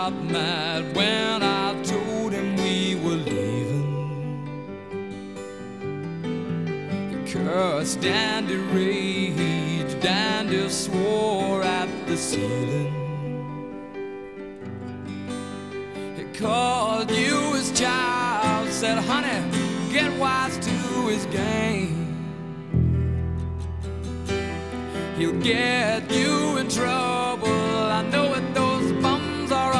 got mad when I told him we were leaving. He cursed and he raged and he swore at the ceiling. He called you his child, said, honey, get wise to his game. He'll get you in trouble